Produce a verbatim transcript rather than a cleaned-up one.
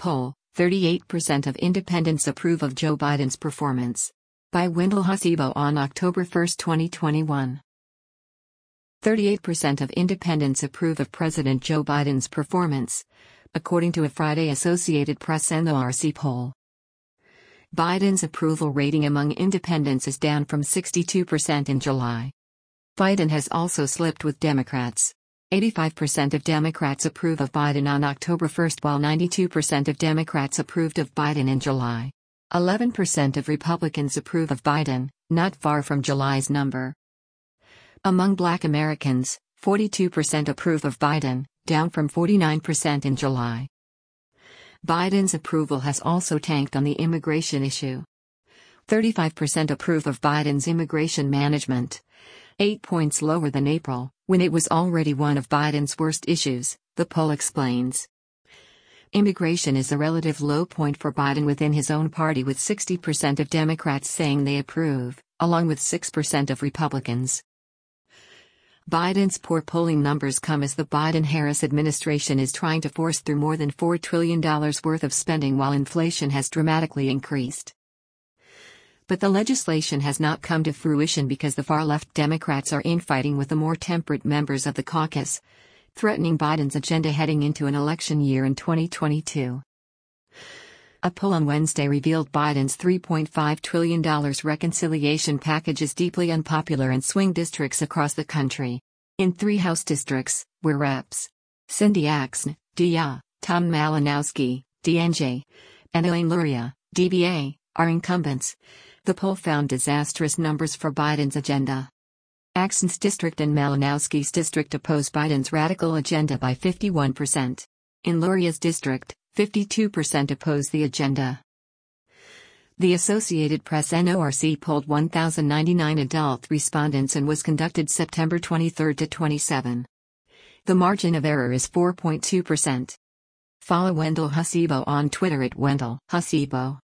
Poll, thirty-eight percent of independents approve of Joe Biden's performance. By Wendell Hasibo on October first, twenty twenty-one. thirty-eight percent of independents approve of President Joe Biden's performance, according to a Friday Associated Press N O R C poll. Biden's approval rating among independents is down from sixty-two percent in July. Biden has also slipped with Democrats. eighty-five percent of Democrats approve of Biden on October first, while ninety-two percent of Democrats approved of Biden in July. eleven percent of Republicans approve of Biden, not far from July's number. Among Black Americans, forty-two percent approve of Biden, down from forty-nine percent in July. Biden's approval has also tanked on the immigration issue. thirty-five percent approve of Biden's immigration management, eight points lower than April, when it was already one of Biden's worst issues, the poll explains. Immigration is a relative low point for Biden within his own party, with sixty percent of Democrats saying they approve, along with six percent of Republicans. Biden's poor polling numbers come as the Biden-Harris administration is trying to force through more than four trillion dollars worth of spending while inflation has dramatically increased. But the legislation has not come to fruition because the far-left Democrats are infighting with the more temperate members of the caucus, threatening Biden's agenda heading into an election year in twenty twenty-two. A poll on Wednesday revealed Biden's three point five trillion dollars reconciliation package is deeply unpopular in swing districts across the country. In three House districts, where Reps Cindy Axne, D A, Tom Malinowski, D N J, and Elaine Luria, D B A, are incumbents, the poll found disastrous numbers for Biden's agenda. Axne's district and Malinowski's district oppose Biden's radical agenda by fifty-one percent. In Luria's district, fifty-two percent oppose the agenda. The Associated Press N O R C polled one thousand ninety-nine adult respondents and was conducted September twenty-third to twenty-seventh. The margin of error is four point two percent. Follow Wendell Hasibo on Twitter at Wendell Hasibo.